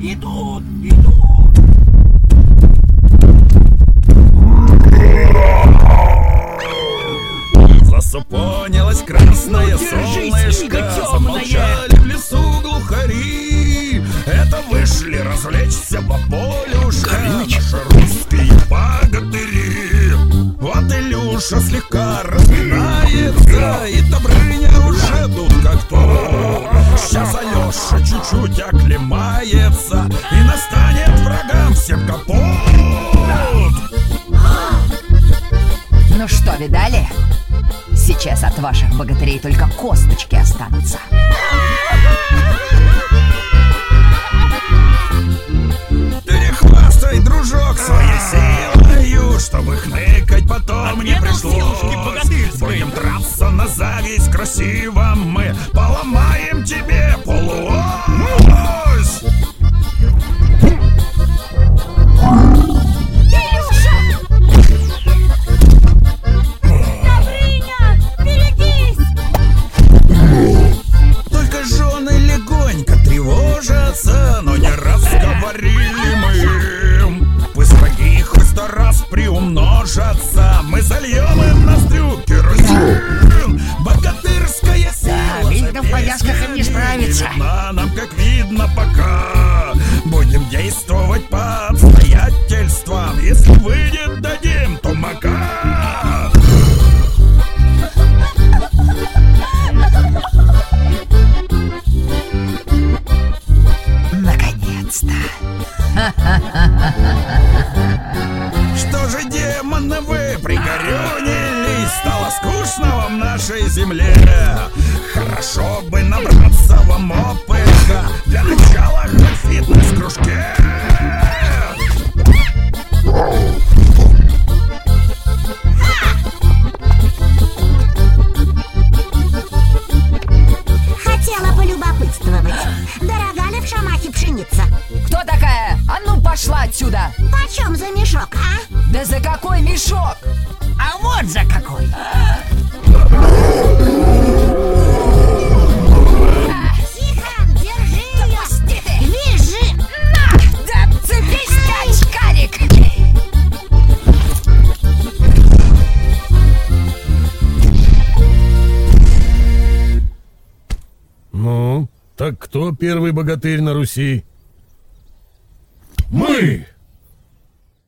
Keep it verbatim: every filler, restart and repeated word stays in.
Идут, идут. Засупонилось красное Ну, держись, солнышко, книга темная. замолчали в лесу глухари. Это вышли развлечься по полюшке наши русские богатыри. Вот Илюша слегка разминается, и Добрыня уже тут как тут. Сейчас Алеша чуть-чуть оклемается, и настанет врагам всем капут. Ну что, видали? Сейчас от ваших богатырей только косточки останутся. Ты не хвастай, дружок, своей силою, чтобы хныкать потом не пришлось. Будем драться на зависть красиво мы, поломаем тебе полуось. Только жены легонько тревожатся, но не раз говорили мы им, пусть враги хоть сто раз приумножатся, мы зальем им ноздрю керосин. Богатырская сила, видно, в повязках им не справиться. видна нам, как видно, пока. Будем действовать по обстоятельствам, если выйдет, дадим тумака. Наконец-то. Что же, демоны, вы пригорюнились? Стало скучно вам в нашей земле. Хорошо бы набраться вам опыта, для начала хоть в фитнес-кружке. Хотела полюбопытствовать. Дорога ли в шамахе пшеница? Кто такая? А ну пошла отсюда! Почем за мешок, а? Да за какой мешок? А вот за какой. Тихон, держи ее! Вяжи! На! Да цепись, ты, очкарик! Ну, так кто первый богатырь на Руси? Мы!